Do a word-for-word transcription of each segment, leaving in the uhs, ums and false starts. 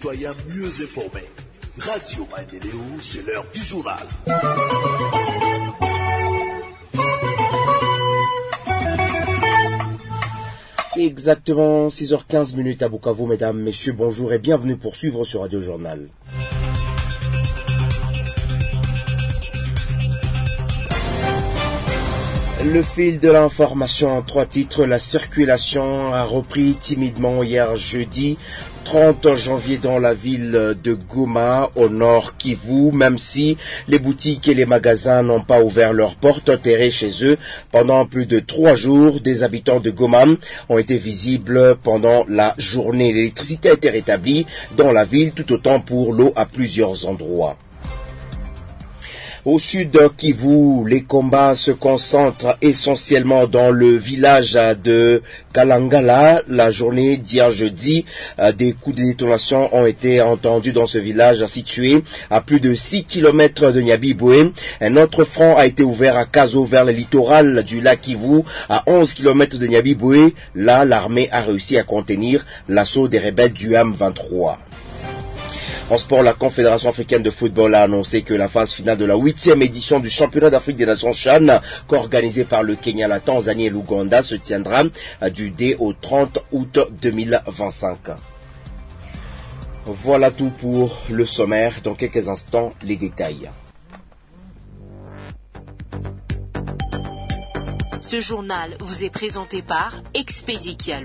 citoyens mieux informés. Radio Maendeleo, c'est l'heure du journal. Exactement six heures quinze minutes à Bukavu, mesdames, messieurs, bonjour et bienvenue pour suivre ce Radio Journal. Le fil de l'information en trois titres. La circulation a repris timidement hier jeudi trente janvier dans la ville de Goma, au nord Kivu, même si les boutiques et les magasins n'ont pas ouvert leurs portes enterrées chez eux pendant plus de trois jours. Des habitants de Goma ont été visibles pendant la journée. L'électricité a été rétablie dans la ville, tout autant pour l'eau à plusieurs endroits. Au sud Kivu, les combats se concentrent essentiellement dans le village de Kalangala. La journée d'hier jeudi, des coups de détonation ont été entendus dans ce village situé à plus de six kilomètres de Nyabibwe. Un autre front a été ouvert à Kazo vers le littoral du lac Kivu, à onze kilomètres de Nyabibwe. Là, l'armée a réussi à contenir l'assaut des rebelles du M vingt-trois. En sport, la Confédération africaine de football a annoncé que la phase finale de la huitième édition du championnat d'Afrique des Nations CHAN, co-organisée par le Kenya, la Tanzanie et l'Ouganda, se tiendra du deux au trente août deux mille vingt-cinq. Voilà tout pour le sommaire. Dans quelques instants, les détails. Ce journal vous est présenté par Expedi Kialou.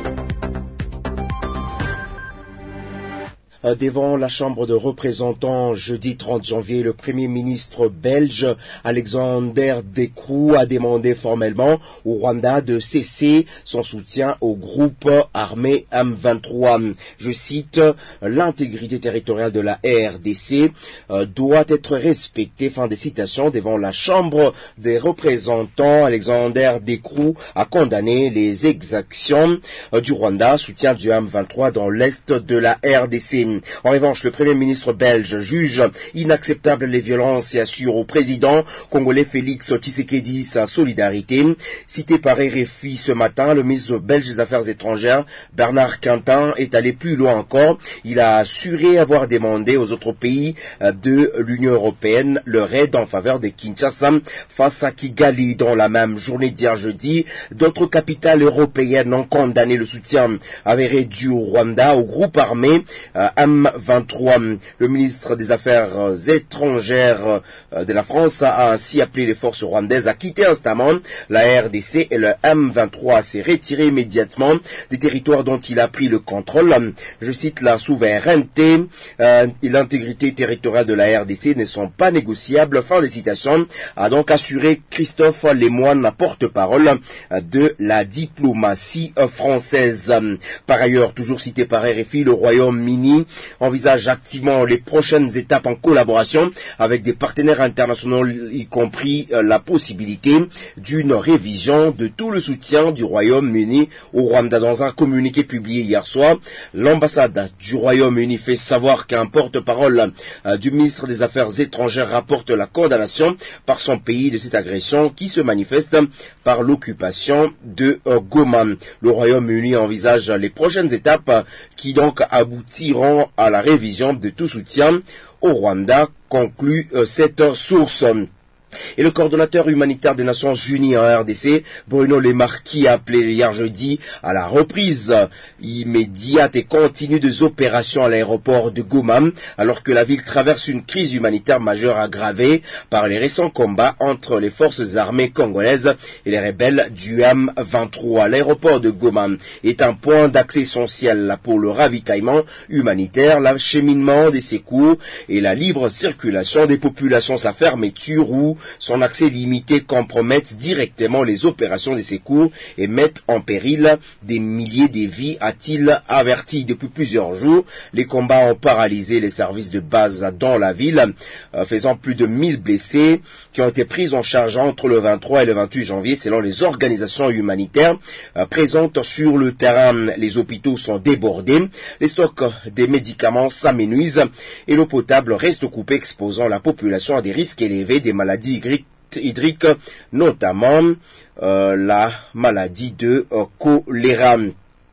Devant la Chambre de représentants, jeudi trente janvier, le Premier ministre belge Alexander De Croo a demandé formellement au Rwanda de cesser son soutien au groupe armé M vingt-trois. Je cite, l'intégrité territoriale de la R D C euh, doit être respectée. Fin des citations. Devant la Chambre des représentants, Alexander De Croo a condamné les exactions euh, du Rwanda, soutien du M vingt-trois dans l'est de la R D C. En revanche, le Premier ministre belge juge inacceptable les violences et assure au président congolais Félix Tshisekedi sa solidarité. Cité par R F I ce matin, le ministre belge des Affaires étrangères, Bernard Quentin, est allé plus loin encore. Il a assuré avoir demandé aux autres pays de l'Union européenne leur aide en faveur de Kinshasa face à Kigali. Dans la même journée d'hier jeudi, d'autres capitales européennes ont condamné le soutien avéré du Rwanda au groupe armé euh, M vingt-trois. Le ministre des Affaires étrangères de la France a ainsi appelé les forces rwandaises à quitter instamment la R D C et le M vingt-trois s'est retiré immédiatement des territoires dont il a pris le contrôle. Je cite, la souveraineté euh, et l'intégrité territoriale de la R D C ne sont pas négociables. Fin des citations, a donc assuré Christophe Lemoine, porte-parole de la diplomatie française. Par ailleurs, toujours cité par R F I, le Royaume-Uni envisage activement les prochaines étapes en collaboration avec des partenaires internationaux, y compris euh, la possibilité d'une révision de tout le soutien du Royaume-Uni au Rwanda. Dans un communiqué publié hier soir, l'ambassade du Royaume-Uni fait savoir qu'un porte-parole euh, du ministre des Affaires étrangères rapporte la condamnation par son pays de cette agression qui se manifeste par l'occupation de euh, Goma. Le Royaume-Uni envisage les prochaines étapes euh, qui donc aboutiront à la révision de tout soutien au Rwanda, conclut euh, cette source. Et le coordonnateur humanitaire des Nations Unies en R D C, Bruno Lemarquis, a appelé hier jeudi à la reprise immédiate et continue des opérations à l'aéroport de Goma, alors que la ville traverse une crise humanitaire majeure aggravée par les récents combats entre les forces armées congolaises et les rebelles du M vingt-trois. L'aéroport de Goma est un point d'accès essentiel pour le ravitaillement humanitaire, l'acheminement des secours et la libre circulation des populations. Sa fermeture ou son accès limité compromettent directement les opérations des secours et mettent en péril des milliers de vies, a-t-il averti. Depuis plusieurs jours, les combats ont paralysé les services de base dans la ville, euh, faisant plus de mille blessés qui ont été pris en charge entre le vingt-trois et le vingt-huit janvier selon les organisations humanitaires euh, présentes sur le terrain. Les hôpitaux sont débordés, les stocks des médicaments s'amenuisent et l'eau potable reste coupée, exposant la population à des risques élevés des maladies hydriques, notamment euh, la maladie de euh, choléra.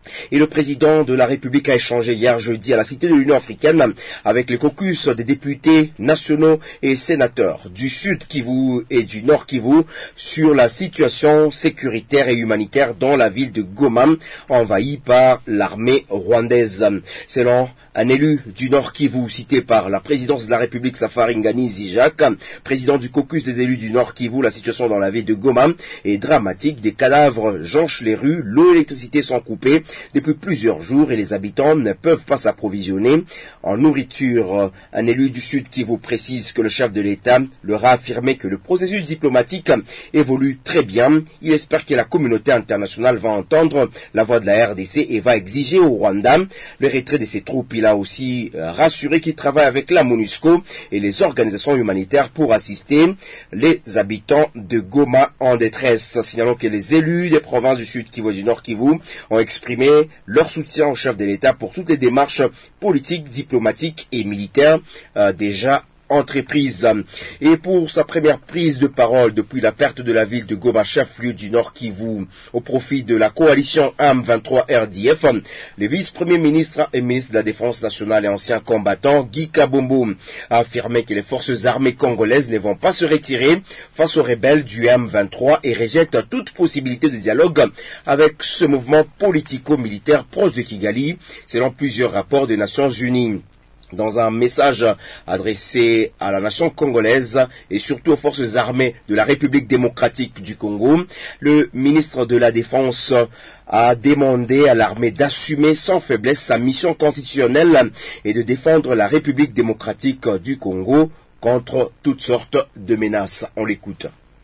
Et le président de la République a échangé hier jeudi à la Cité de l'Union africaine avec les caucus des députés nationaux et sénateurs du Sud Kivu et du Nord Kivu sur la situation sécuritaire et humanitaire dans la ville de Goma, envahie par l'armée rwandaise. Selon un élu du Nord Kivu cité par la présidence de la République, Safari Ngani Zijak, président du caucus des élus du Nord Kivu, la situation dans la ville de Goma est dramatique. Des cadavres jonchent les rues, l'eau et l'électricité sont coupées depuis plusieurs jours et les habitants ne peuvent pas s'approvisionner en nourriture. Un élu du Sud Kivu précise que le chef de l'État leur a affirmé que le processus diplomatique évolue très bien. Il espère que la communauté internationale va entendre la voix de la R D C et va exiger au Rwanda le retrait de ses troupes. Il a aussi rassuré qu'il travaille avec la MONUSCO et les organisations humanitaires pour assister les habitants de Goma en détresse. Signalons que les élus des provinces du Sud Kivu et du Nord Kivu ont exprimé leur soutien au chef de l'État pour toutes les démarches politiques, diplomatiques et militaires euh, déjà entreprise. Et pour sa première prise de parole depuis la perte de la ville de Goma, chef-lieu du Nord Kivu, au profit de la coalition M vingt-trois R D F, le vice-premier ministre et ministre de la Défense nationale et ancien combattant Guy Kabombo a affirmé que les forces armées congolaises ne vont pas se retirer face aux rebelles du M vingt-trois et rejette toute possibilité de dialogue avec ce mouvement politico-militaire proche de Kigali, selon plusieurs rapports des Nations Unies. Dans un message adressé à la nation congolaise et surtout aux forces armées de la République démocratique du Congo, le ministre de la Défense a demandé à l'armée d'assumer sans faiblesse sa mission constitutionnelle et de défendre la République démocratique du Congo contre toutes sortes de menaces. On l'écoute.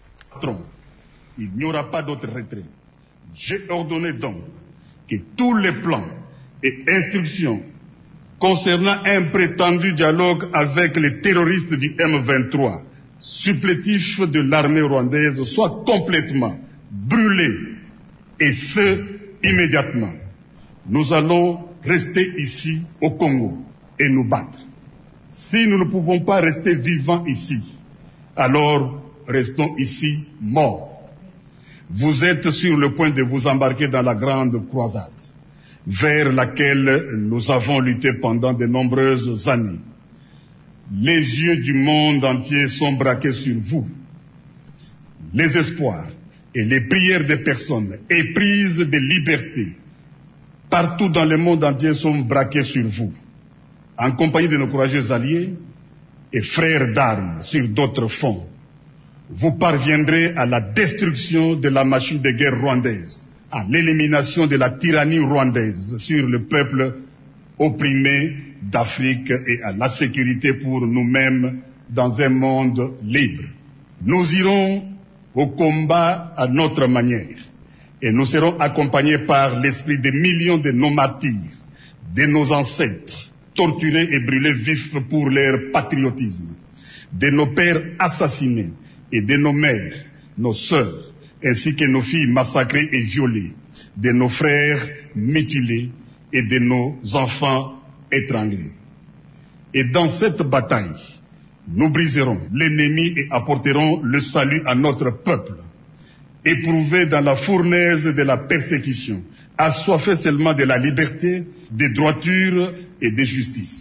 Il n'y aura pas d'autre retrait. J'ai ordonné donc que tous les plans et instructions concernant un prétendu dialogue avec les terroristes du M vingt-trois, supplétifs de l'armée rwandaise, soient complètement brûlés, et ce, immédiatement. Nous allons rester ici au Congo et nous battre. Si nous ne pouvons pas rester vivants ici, alors restons ici morts. Vous êtes sur le point de vous embarquer dans la grande croisade, vers laquelle nous avons lutté pendant de nombreuses années. Les yeux du monde entier sont braqués sur vous. Les espoirs et les prières des personnes éprises de liberté partout dans le monde entier sont braqués sur vous. En compagnie de nos courageux alliés et frères d'armes sur d'autres fonds, vous parviendrez à la destruction de la machine de guerre rwandaise, à l'élimination de la tyrannie rwandaise sur le peuple opprimé d'Afrique et à la sécurité pour nous-mêmes dans un monde libre. Nous irons au combat à notre manière et nous serons accompagnés par l'esprit des millions de nos martyrs, de nos ancêtres, torturés et brûlés vifs pour leur patriotisme, de nos pères assassinés et de nos mères, nos sœurs, ainsi que nos filles massacrées et violées, de nos frères mutilés et de nos enfants étranglés. Et dans cette bataille, nous briserons l'ennemi et apporterons le salut à notre peuple, éprouvé dans la fournaise de la persécution, assoiffé seulement de la liberté, de droiture et de justice.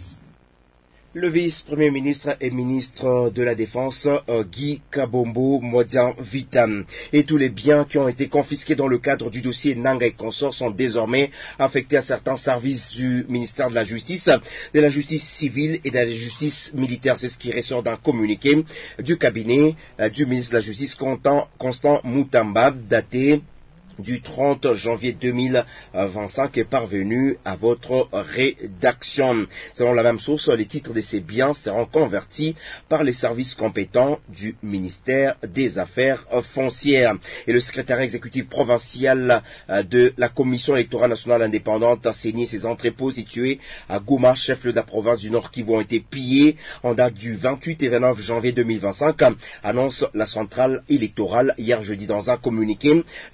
Le vice-premier ministre et ministre de la Défense, euh, Guy Kabombo Modian Vitam. Et tous les biens qui ont été confisqués dans le cadre du dossier Nanga et consorts sont désormais affectés à certains services du ministère de la Justice, de la Justice civile et de la Justice militaire. C'est ce qui ressort d'un communiqué du cabinet euh, du ministre de la Justice, Constant, Constant Moutamba, daté du trente janvier deux mille vingt-cinq est parvenu à votre rédaction. Selon la même source, les titres de ces biens seront convertis par les services compétents du ministère des Affaires foncières. Et le secrétaire exécutif provincial de la Commission électorale nationale indépendante a signé ses entrepôts situés à Goma, chef-lieu de la province du Nord Kivu, ont été pillés en date du vingt-huit et vingt-neuf janvier deux mille vingt-cinq, annonce la centrale électorale hier jeudi dans un communiqué. La C E N I indique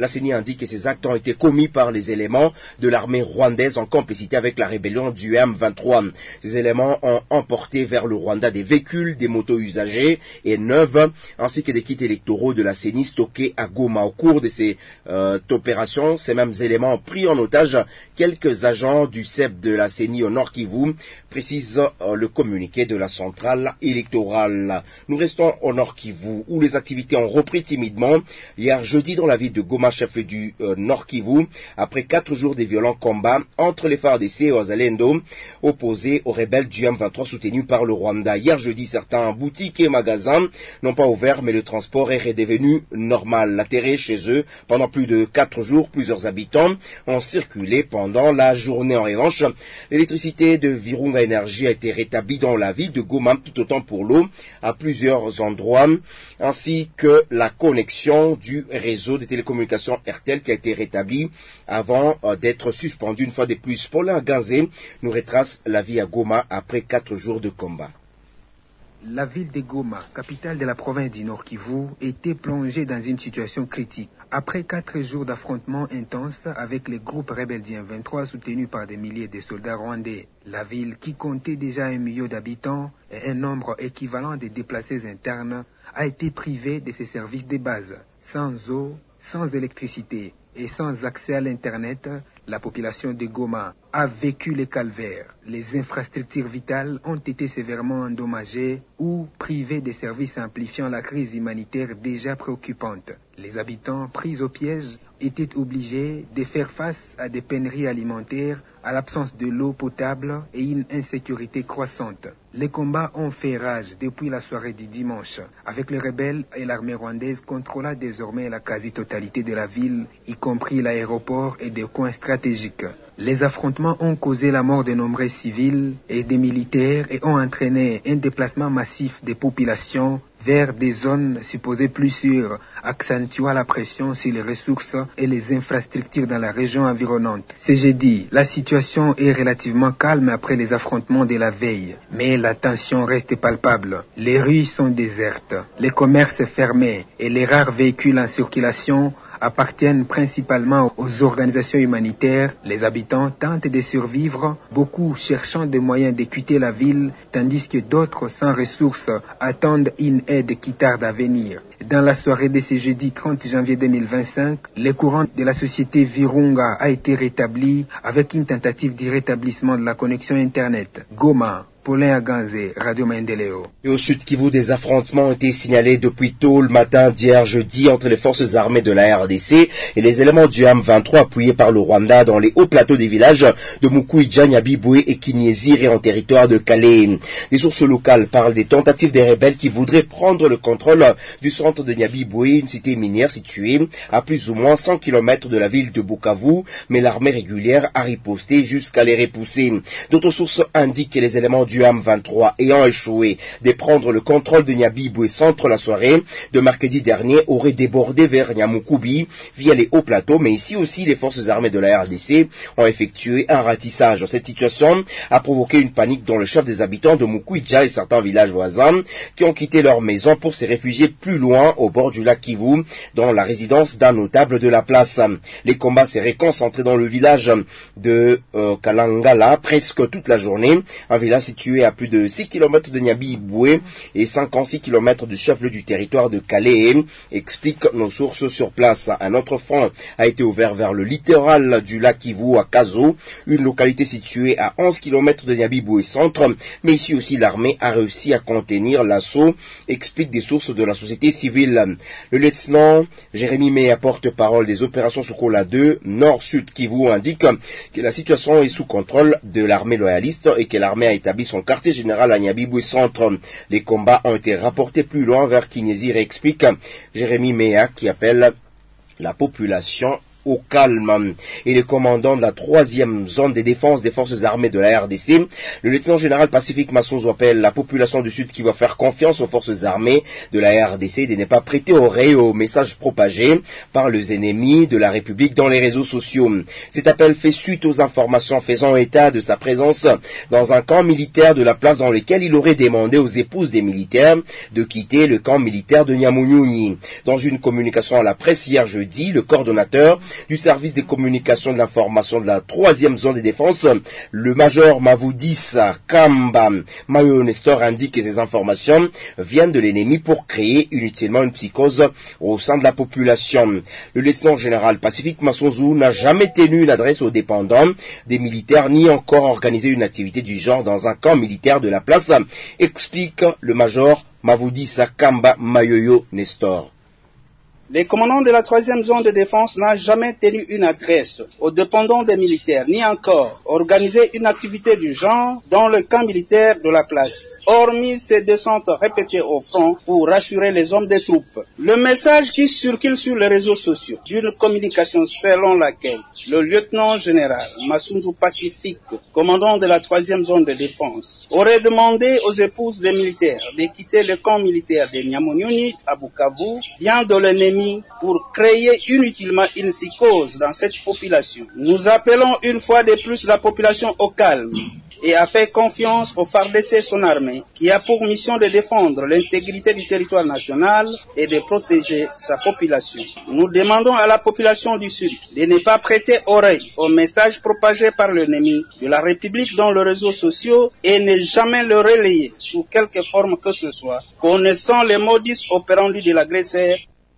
dit que ces actes ont été commis par les éléments de l'armée rwandaise en complicité avec la rébellion du M vingt-trois. Ces éléments ont emporté vers le Rwanda des véhicules, des motos usagées et neuves, ainsi que des kits électoraux de la C E N I stockés à Goma. Au cours de ces euh, opérations, ces mêmes éléments ont pris en otage quelques agents du C E P de la C E N I au Nord Kivu, précise euh, le communiqué de la centrale électorale. Nous restons au Nord Kivu, où les activités ont repris timidement hier jeudi dans la ville de Goma, chef du euh, Nord Kivu, après quatre jours de violents combats entre les F A R D C et Wazalendo, opposés aux rebelles du M vingt-trois soutenus par le Rwanda. Hier jeudi, certains boutiques et magasins n'ont pas ouvert, mais le transport est redevenu normal. Atterré chez eux pendant plus de quatre jours, plusieurs habitants ont circulé pendant la journée. En revanche, l'électricité de Virunga Énergie a été rétablie dans la ville de Goma, tout autant pour l'eau à plusieurs endroits, ainsi que la connexion du réseau de télécommunications R T L qui a été rétablie avant euh, d'être suspendue une fois de plus. Paulin Gazé nous retrace la vie à Goma après quatre jours de combat. La ville de Goma, capitale de la province du Nord Kivu, était plongée dans une situation critique. Après quatre jours d'affrontements intenses avec les groupes rebelles du M vingt-trois soutenus par des milliers de soldats rwandais, la ville, qui comptait déjà un million d'habitants et un nombre équivalent de déplacés internes, a été privée de ses services de base. Sans eau, sans électricité et sans accès à l'Internet, la population de Goma a vécu les calvaires. Les infrastructures vitales ont été sévèrement endommagées ou privées des services amplifiant la crise humanitaire déjà préoccupante. Les habitants pris au piège étaient obligés de faire face à des pénuries alimentaires, à l'absence de l'eau potable et une insécurité croissante. Les combats ont fait rage depuis la soirée du dimanche, avec les rebelles et l'armée rwandaise contrôlant désormais la quasi-totalité de la ville, y compris l'aéroport et des coins stratégiques. Les affrontements ont causé la mort de nombreux civils et des militaires et ont entraîné un déplacement massif des populations vers des zones supposées plus sûres, accentuant la pression sur les ressources et les infrastructures dans la région environnante. Ce jeudi, la situation est relativement calme après les affrontements de la veille, mais la tension reste palpable. Les rues sont désertes, les commerces fermés et les rares véhicules en circulation appartiennent principalement aux organisations humanitaires. Les habitants tentent de survivre, beaucoup cherchant des moyens de quitter la ville, tandis que d'autres sans ressources attendent une aide qui tarde à venir. Dans la soirée de ce jeudi trente janvier deux mille vingt-cinq, le courant de la société Virunga a été rétabli avec une tentative de rétablissement de la connexion Internet. Goma, Paulin Aganze, Radio Maendeleo. Et au sud Kivu, des affrontements ont été signalés depuis tôt le matin d'hier jeudi entre les forces armées de la R D C et les éléments du M vingt-trois appuyés par le Rwanda dans les hauts plateaux des villages de Mukuija, Nyabibwe et Kinyezire en territoire de Calais. Des sources locales parlent des tentatives des rebelles qui voudraient prendre le contrôle du centre de Nyabibwe, une cité minière située à plus ou moins cent kilomètres de la ville de Bukavu, mais l'armée régulière a riposté jusqu'à les repousser. D'autres sources indiquent que les éléments du M vingt-trois ayant échoué de prendre le contrôle de Nyabibwe centre la soirée de mercredi dernier auraient débordé vers Nyamukubi via les hauts plateaux, mais ici aussi les forces armées de la R D C ont effectué un ratissage. Cette situation a provoqué une panique dans le chef des habitants de Mukuija et certains villages voisins qui ont quitté leur maison pour se réfugier plus loin au bord du lac Kivu dans la résidence d'un notable de la place. Les combats seraient concentrés dans le village de euh, Kalangala presque toute la journée, un village situé à plus de six kilomètres de Nyabibwe et cinquante-six kilomètres du chef-lieu du territoire de Calais, expliquent nos sources sur place. Un autre front a été ouvert vers le littoral du lac Kivu à Kazo, une localité située à onze kilomètres de Nyabibwe centre, mais ici aussi l'armée a réussi à contenir l'assaut, expliquent des sources de la société civile. Le lieutenant Jérémy Meya, porte-parole des opérations Sokola deux, Nord-Sud Kivu, indique que la situation est sous contrôle de l'armée loyaliste et que l'armée a établi son quartier général à Nyabibwe centre. Les combats ont été rapportés plus loin vers Kinyezire, explique Jérémy Meya, qui appelle la population au calme. Et le commandant de la troisième zone de défense des forces armées de la R D C, le lieutenant général Pacifique Massozo, appelle la population du Sud qui va faire confiance aux forces armées de la R D C de ne pas prêter oreille aux messages propagés par les ennemis de la République dans les réseaux sociaux. Cet appel fait suite aux informations faisant état de sa présence dans un camp militaire de la place dans lequel il aurait demandé aux épouses des militaires de quitter le camp militaire de Nyamunyunyi. Dans une communication à la presse hier jeudi, le coordonnateur du service des communications de l'information de la troisième zone de défense, le major Mavoudissa Kamba Mayo Nestor indique que ces informations viennent de l'ennemi pour créer inutilement une psychose au sein de la population. Le lieutenant général Pacifique Massonzou n'a jamais tenu une adresse aux dépendants des militaires ni encore organisé une activité du genre dans un camp militaire de la place, explique le major Mavoudissa Kamba Mayoyo Nestor. Les commandants de la troisième zone de défense n'ont jamais tenu une adresse aux dépendants des militaires, ni encore organisé une activité du genre dans le camp militaire de la place, hormis ces descentes répétées au front pour rassurer les hommes des troupes. Le message qui circule sur les réseaux sociaux d'une communication selon laquelle le lieutenant général Massunzu Pacifique, commandant de la troisième zone de défense, aurait demandé aux épouses des militaires de quitter le camp militaire de Nyamonyoni à Bukavu, vient de l'ennemi pour créer inutilement une psychose dans cette population. Nous appelons une fois de plus la population au calme et à faire confiance au F A R D C, son armée, qui a pour mission de défendre l'intégrité du territoire national et de protéger sa population. Nous demandons à la population du Sud de ne pas prêter oreille aux messages propagés par l'ennemi de la République dans les réseaux sociaux et ne jamais le relayer sous quelque forme que ce soit, connaissant les modus operandi de l'agresseur.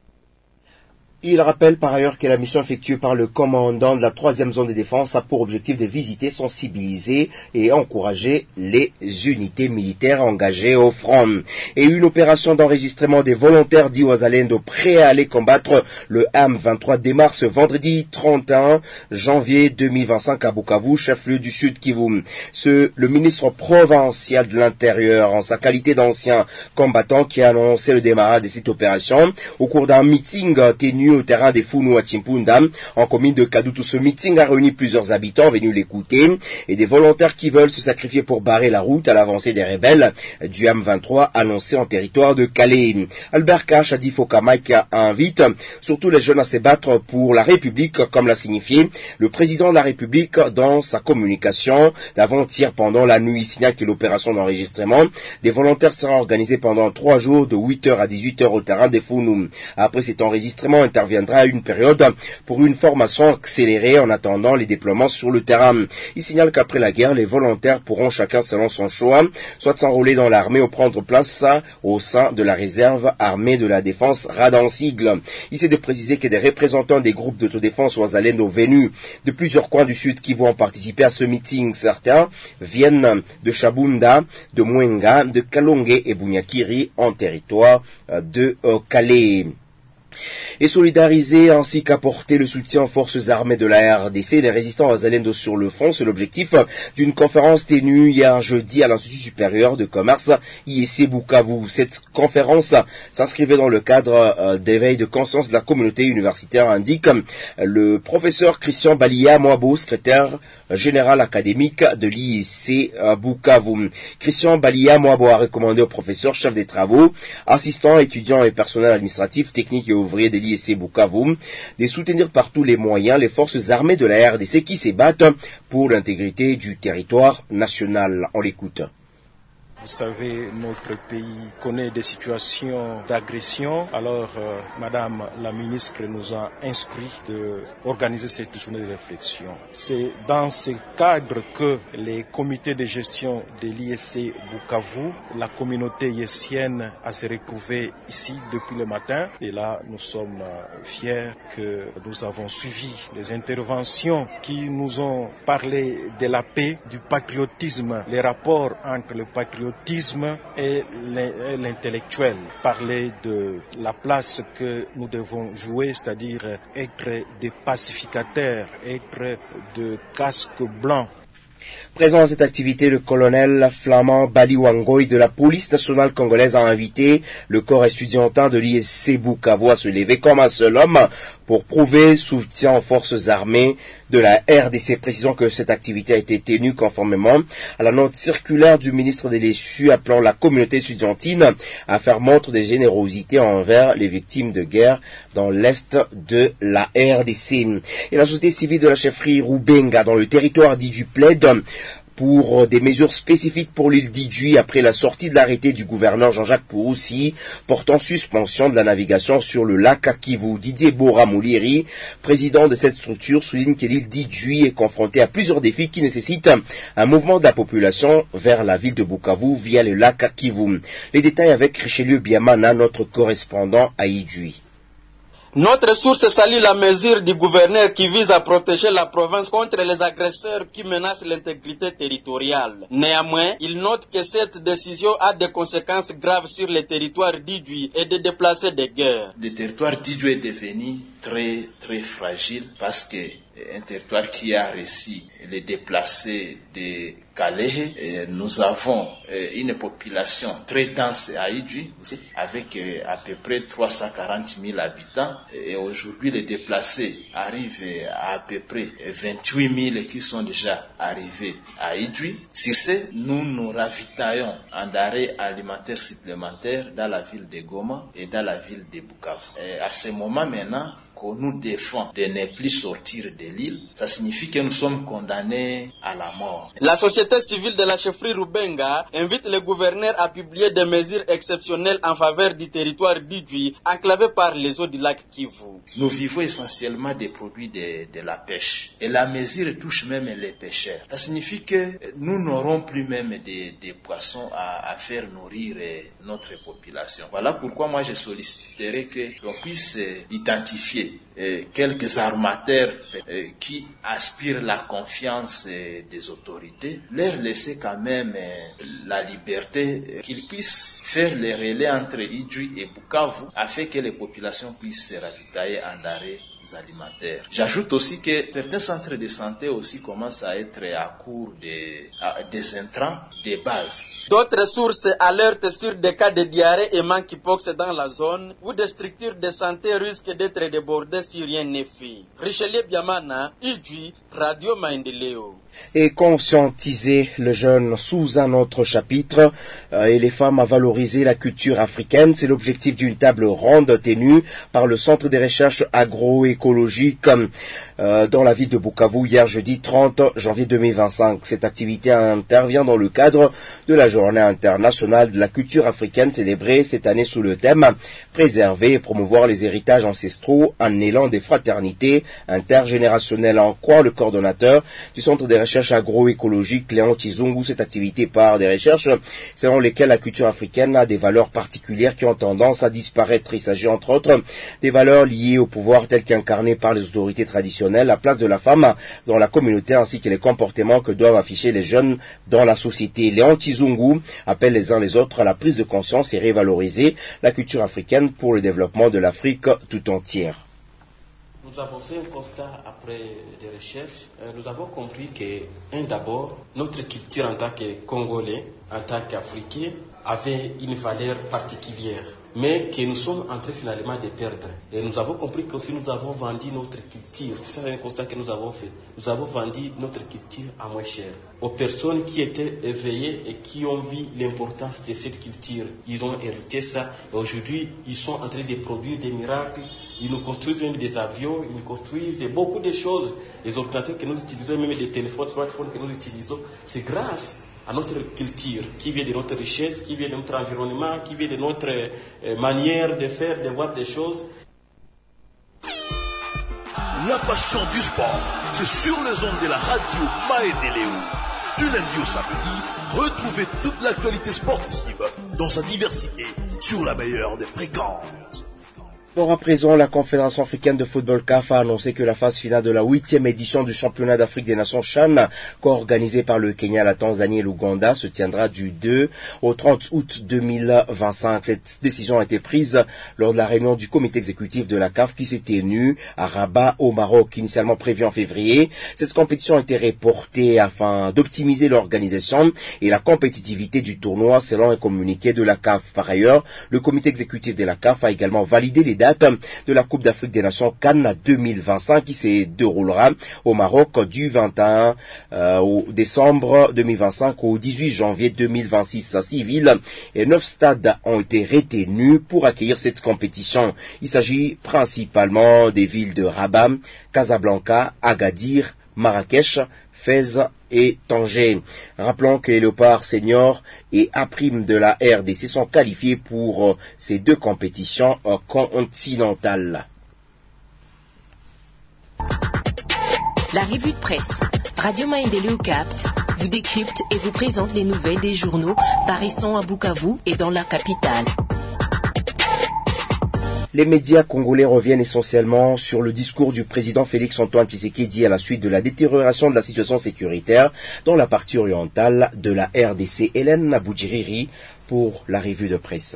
Il rappelle par ailleurs que la mission effectuée par le commandant de la troisième zone de défense a pour objectif de visiter, sensibiliser et encourager les unités militaires engagées au front. Et une opération d'enregistrement des volontaires d'Iwazalendo prêts à aller combattre le A M vingt-trois démarre ce vendredi trente et un janvier deux mille vingt-cinq à Bukavu, chef-lieu du Sud Kivu. Ce, le ministre provincial de l'Intérieur, en sa qualité d'ancien combattant, qui a annoncé le démarrage de cette opération au cours d'un meeting tenu au terrain des Founou à Chimpunda, en commune de Kadutu. Ce meeting a réuni plusieurs habitants venus l'écouter et des volontaires qui veulent se sacrifier pour barrer la route à l'avancée des rebelles du A M vingt-trois annoncé en territoire de Calais. Albert Kash a dit Fokamaïk invite surtout les jeunes à se battre pour la République, comme l'a signifié le président de la République dans sa communication d'avant-hier pendant la nuit. Il signale que l'opération d'enregistrement des volontaires sera organisée pendant trois jours de huit heures à dix-huit heures au terrain des Founou. Après cet enregistrement, interviendra une période pour une formation accélérée en attendant les déploiements sur le terrain. Il signale qu'après la guerre, les volontaires pourront chacun selon son choix, soit s'enrôler dans l'armée ou prendre place au sein de la réserve armée de la défense Radan Sigle. Il s'est de préciser que des représentants des groupes d'autodéfense Ouazalendo venus de plusieurs coins du Sud qui vont participer à ce meeting. Certains viennent de Chabunda, de Mwenga, de Kalonge et Bunyakiri en territoire de Calais. Et solidariser ainsi qu'apporter le soutien aux forces armées de la R D C et les résistants à Zalendo sur le front, c'est l'objectif d'une conférence tenue hier jeudi à l'Institut supérieur de commerce I E C Bukavu. Cette conférence s'inscrivait dans le cadre euh, d'éveil de conscience de la communauté universitaire, indique le professeur Christian Balia Mwabo, secrétaire général académique de l'I E C euh, Bukavu. Christian Balia Mwabo a recommandé au professeur chef des travaux, assistants, étudiants et personnel administratif, technique et ouvrier de l'I E C Bukavu de soutenir par tous les moyens les forces armées de la R D C qui se battent pour l'intégrité du territoire national. On l'écoute. Vous savez, notre pays connaît des situations d'agression. Alors, euh, Madame la ministre nous a instruit d'organiser cette journée de réflexion. C'est dans ce cadre que les comités de gestion de l'I E C Bukavu, la communauté yessienne a se retrouvée ici depuis le matin. Et là, nous sommes fiers que nous avons suivi les interventions qui nous ont parlé de la paix, du patriotisme, les rapports entre le patriotisme et l'intellectuel, parler de la place que nous devons jouer, c'est-à-dire être des pacificateurs, être de casques blancs. Présent à cette activité, le colonel flamand Bali Wangoy de la police nationale congolaise a invité le corps estudiantin de l'I E C Bukavu à se lever comme un seul homme pour prouver soutien aux forces armées de la R D C. Précisons que cette activité a été tenue conformément à la note circulaire du ministre de l'E S U appelant la communauté estudiantine à faire montre de générosité envers les victimes de guerre dans l'est de la R D C. Et la société civile de la chefferie Rubenga dans le territoire dit du Plaid pour des mesures spécifiques pour l'île d'Idjouï après la sortie de l'arrêté du gouverneur Jean-Jacques Pouroussi portant suspension de la navigation sur le lac Kivu. Didier Bora-Mouliri, président de cette structure, souligne que l'île d'Idjouï est confrontée à plusieurs défis qui nécessitent un mouvement de la population vers la ville de Bukavu via le lac Kivu. Les détails avec Richelieu Biamana, notre correspondant à Idjouï. Notre source salue la mesure du gouverneur qui vise à protéger la province contre les agresseurs qui menacent l'intégrité territoriale. Néanmoins, il note que cette décision a des conséquences graves sur le territoire d'Idjouï et de déplacer des guerres. Le territoire d'Idjouï est devenu très très fragile parce que un territoire qui a réussi les déplacés de Calais. Et nous avons une population très dense à Idjouï avec à peu près trois cent quarante mille habitants. Et aujourd'hui, les déplacés arrivent à à peu près vingt-huit mille qui sont déjà arrivés à Idjouï. Sur ce, nous nous ravitaillons en denrées alimentaires supplémentaires dans la ville de Goma et dans la ville de Bukavu. Et à ce moment maintenant, qu'on nous défend de ne plus sortir de l'île, ça signifie que nous sommes condamnés à la mort. La société civile de la chefferie Rubenga invite le gouverneur à publier des mesures exceptionnelles en faveur du territoire d'Idjouï, enclavé par les eaux du lac Kivu. Nous vivons essentiellement des produits de, de la pêche. Et la mesure touche même les pêcheurs. Ça signifie que nous n'aurons plus même des, des poissons à, à faire nourrir notre population. Voilà pourquoi moi je solliciterais que l'on puisse identifier Euh, quelques armateurs euh, qui aspirent la confiance euh, des autorités, leur laisser quand même euh, la liberté euh, qu'ils puissent faire les relais entre Idjouï et Bukavu afin que les populations puissent se ravitailler en denrées alimentaires. J'ajoute aussi que certains centres de santé aussi commencent à être à court de, à, des intrants de base. D'autres sources alertent sur des cas de diarrhée et monkeypox dans la zone où des structures de santé risquent d'être débordées si rien n'est fait. Richelieu Biamana, Idjouï, Radio Maendeleo. Et conscientiser le jeune sous un autre chapitre euh, et les femmes à valoriser la culture africaine. C'est l'objectif d'une table ronde tenue par le Centre des recherches agroécologiques euh, dans la ville de Bukavu hier jeudi trente janvier deux mille vingt-cinq. Cette activité intervient dans le cadre de la Journée internationale de la culture africaine célébrée cette année sous le thème « Préserver et promouvoir les héritages ancestraux, un élan des fraternités intergénérationnelles ». En croit le coordonnateur du Centre des recherches agroécologiques, Léon Tizungu, cette activité part des recherches selon lesquelles la culture africaine a des valeurs particulières qui ont tendance à disparaître. Il s'agit entre autres des valeurs liées au pouvoir tel qu'incarné par les autorités traditionnelles, la place de la femme dans la communauté ainsi que les comportements que doivent afficher les jeunes dans la société. Léon Tizungu appelle les uns les autres à la prise de conscience et révaloriser la culture africaine pour le développement de l'Afrique tout entière. Nous avons fait un constat après des recherches. Euh, nous avons compris que, un d'abord, notre culture en tant que Congolais, en tant qu'Africains, avait une valeur particulière, mais que nous sommes en train finalement de perdre. Et nous avons compris que si nous avons vendu notre culture, c'est ça un constat que nous avons fait, nous avons vendu notre culture à moins cher. Aux personnes qui étaient éveillées et qui ont vu l'importance de cette culture, ils ont hérité ça. Et aujourd'hui, ils sont en train de produire des miracles. Ils nous construisent même des avions, ils nous construisent beaucoup de choses. Les ordinateurs que nous utilisons, même des téléphones, smartphones que nous utilisons, c'est grâce à notre culture, qui vient de notre richesse, qui vient de notre environnement, qui vient de notre euh, manière de faire, de voir des choses. La passion du sport, c'est sur les ondes de la radio Maendeleo. Du lundi au samedi, retrouvez toute l'actualité sportive dans sa diversité sur la meilleure des fréquences. Bon, à présent, la Confédération africaine de football C A F a annoncé que la phase finale de la huitième édition du championnat d'Afrique des Nations CHAN, co-organisée par le Kenya, la Tanzanie et l'Ouganda, se tiendra du deux au trente août deux mille vingt-cinq. Cette décision a été prise lors de la réunion du comité exécutif de la C A F qui s'est tenue à Rabat au Maroc, initialement prévue en février. Cette compétition a été reportée afin d'optimiser l'organisation et la compétitivité du tournoi selon un communiqué de la C A F. Par ailleurs, le comité exécutif de la C A F a également validé les de la Coupe d'Afrique des Nations CAN deux mille vingt-cinq qui se déroulera au Maroc du vingt et un euh, au décembre deux mille vingt-cinq au dix-huit janvier deux mille vingt-six. À six villes et neuf stades ont été retenus pour accueillir cette compétition. Il s'agit principalement des villes de Rabat, Casablanca, Agadir, Marrakech, Fès et Tanger. Rappelons que les Léopards seniors et A' de la R D C sont qualifiés pour euh, ces deux compétitions euh, continentales. La revue de presse. Radio Maendeleo capte, vous décrypte et vous présente les nouvelles des journaux paraissant à Bukavu et dans la capitale. Les médias congolais reviennent essentiellement sur le discours du président Félix-Antoine Tshisekedi à la suite de la détérioration de la situation sécuritaire dans la partie orientale de la R D C. Hélène Naboudjiriri pour la revue de presse.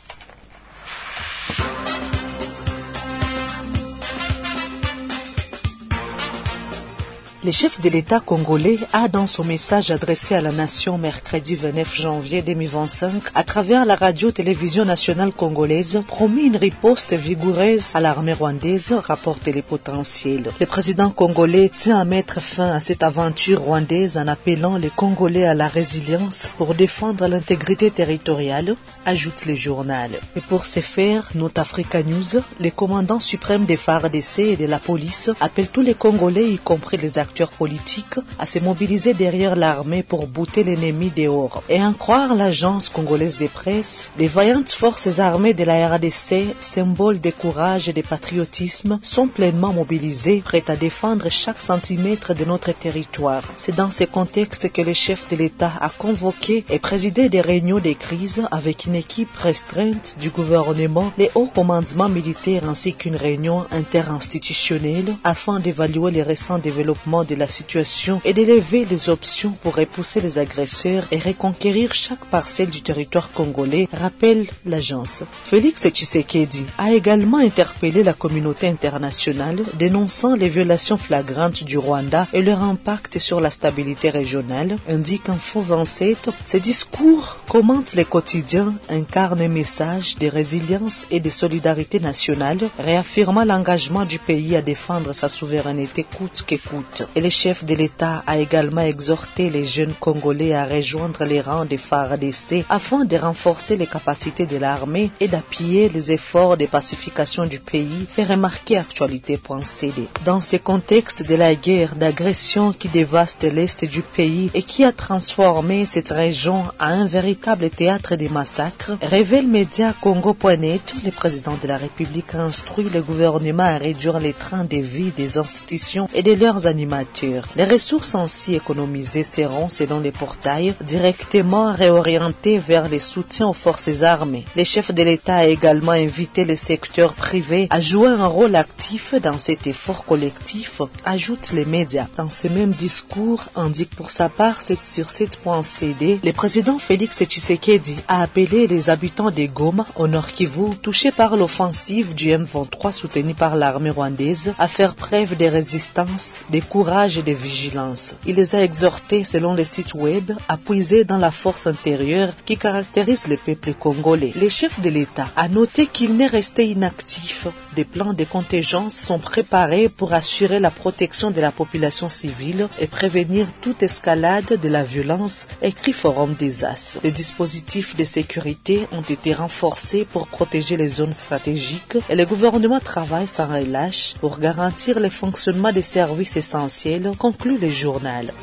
Le chef de l'État congolais a, dans son message adressé à la nation mercredi vingt-neuf janvier deux mille vingt-cinq, à travers la radio-télévision nationale congolaise, promis une riposte vigoureuse à l'armée rwandaise, rapporte les potentiels. Le président congolais tient à mettre fin à cette aventure rwandaise en appelant les Congolais à la résilience pour défendre l'intégrité territoriale, ajoute le journal. Et pour ce faire, note Africa News, le commandant suprême des F A R D C et de la police appelle tous les Congolais, y compris les acteurs politiques, à se mobiliser derrière l'armée pour bouter l'ennemi dehors. Et en croire l'agence congolaise de presse, les vaillantes forces armées de la R D C, symbole de courage et de patriotisme, sont pleinement mobilisées, prêtes à défendre chaque centimètre de notre territoire. C'est dans ce contexte que le chef de l'État a convoqué et présidé des réunions de crise avec une équipe restreinte du gouvernement, les hauts commandements militaires ainsi qu'une réunion interinstitutionnelle afin d'évaluer les récents développements de la situation et d'élever les options pour repousser les agresseurs et reconquérir chaque parcelle du territoire congolais, rappelle l'agence. Félix Tshisekedi a également interpellé la communauté internationale, dénonçant les violations flagrantes du Rwanda et leur impact sur la stabilité régionale, indique Info vingt-sept. Ce discours commente les quotidiens, incarne un message de résilience et de solidarité nationale, réaffirmant l'engagement du pays à défendre sa souveraineté coûte que coûte. Et le chef de l'État a également exhorté les jeunes Congolais à rejoindre les rangs des F A R D C afin de renforcer les capacités de l'armée et d'appuyer les efforts de pacification du pays, fait remarquer actualité point c d. Dans ce contexte de la guerre d'agression qui dévaste l'Est du pays et qui a transformé cette région en un véritable théâtre de massacres, révèle Média Congo point net, le président de la République a instruit le gouvernement à réduire les trains de vie des institutions et de leurs animateurs. Les ressources ainsi économisées seront, selon les portails, directement réorientées vers les soutiens aux forces armées. Le chef de l'État a également invité le secteur privé à jouer un rôle actif dans cet effort collectif, ajoutent les médias. Dans ce même discours, indique pour sa part sept sur sept point c d, le président Félix Tshisekedi a appelé les habitants de Goma, au Nord Kivu, touchés par l'offensive du M vingt-trois soutenue par l'armée rwandaise, à faire preuve de résistance, de courage et de vigilance. Il les a exhortés, selon le site web, à puiser dans la force intérieure qui caractérise le peuple congolais. Le chef de l'État a noté qu'il n'est resté inactif. Des plans de contingence sont préparés pour assurer la protection de la population civile et prévenir toute escalade de la violence, écrit Forum des As. Les dispositifs de sécurité ont été renforcés pour protéger les zones stratégiques et le gouvernement travaille sans relâche pour garantir le fonctionnement des services essentiels, conclut le journal.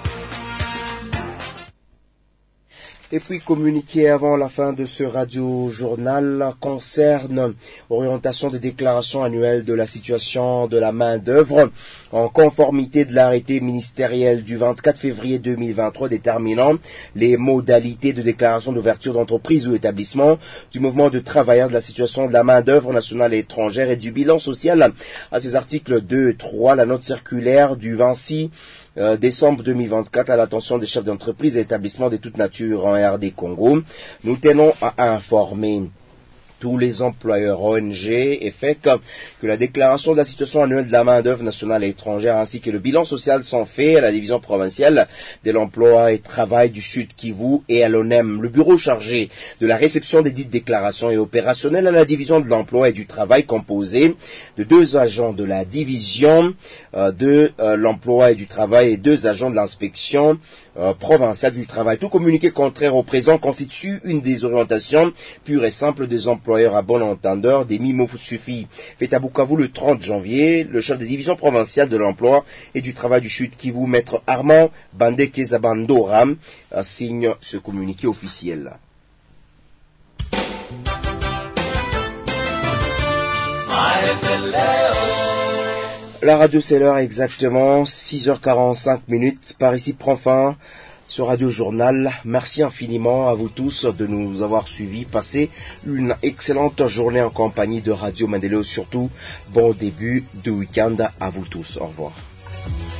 Et puis communiqué avant la fin de ce radio-journal concerne orientation des déclarations annuelles de la situation de la main-d'œuvre en conformité de l'arrêté ministériel du vingt-quatre février deux mille vingt-trois déterminant les modalités de déclaration d'ouverture d'entreprise ou établissement, du mouvement de travailleurs, de la situation de la main-d'œuvre nationale et étrangère et du bilan social. À ces articles deux et trois, la note circulaire du vingt-six Euh, décembre deux mille vingt-quatre à l'attention des chefs d'entreprise et établissements de toute nature en R D Congo. Nous tenons à informer tous les employeurs O N G et F E C que la déclaration de la situation annuelle de la main-d'œuvre nationale et étrangère ainsi que le bilan social sont faits à la division provinciale de l'emploi et travail du Sud Kivu et à l'O N E M. Le bureau chargé de la réception des dites déclarations est opérationnel à la division de l'emploi et du travail composé de deux agents de la division euh, de euh, l'emploi et du travail et deux agents de l'inspection euh, provinciale du travail. Tout communiqué contraire au présent constitue une désorientation pure et simple des emplois employeur à bon entendeur des Mimo Sufi, fait à Bukavu le trente janvier. Le chef de division provinciale de l'emploi et du travail du Sud Kivu, maître Armand Bandeke Zabandoram, signe ce communiqué officiel. La radio, c'est l'heure exactement, six heures quarante-cinq minutes. Par ici prend fin ce radio journal. Merci infiniment à vous tous de nous avoir suivis. Passez une excellente journée en compagnie de Radio Maendeleo. Surtout, bon début de week-end à vous tous. Au revoir.